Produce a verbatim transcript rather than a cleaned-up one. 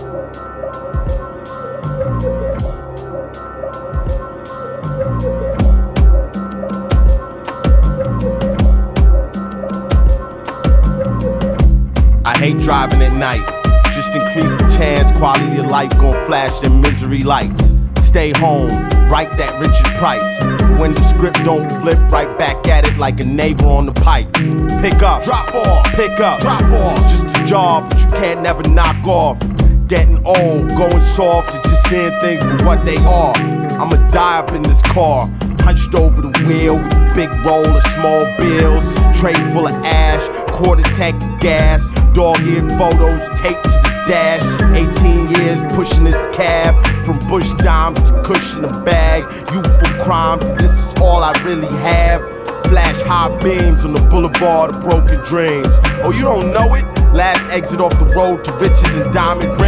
I hate driving at night. Just increase the chance quality of life gon' flash them misery lights. Stay home, write that Richard Price. When the script don't flip, right back at it like a neighbor on the pipe. Pick up, drop off, pick up, drop off. It's just a job, but you can't never knock off. Getting old, going soft, and just seeing things for what they are. I'ma die up in this car, hunched over the wheel with a big roll of small bills, tray full of ash, quarter tank of gas, dog-eared photos taped to the dash. eighteen years pushing this cab, from bush dimes to cushion a bag. Youthful crime to this is all I really have. Flash high beams on the boulevard of broken dreams. Oh, you don't know it? Last exit off the road to riches and diamond rings.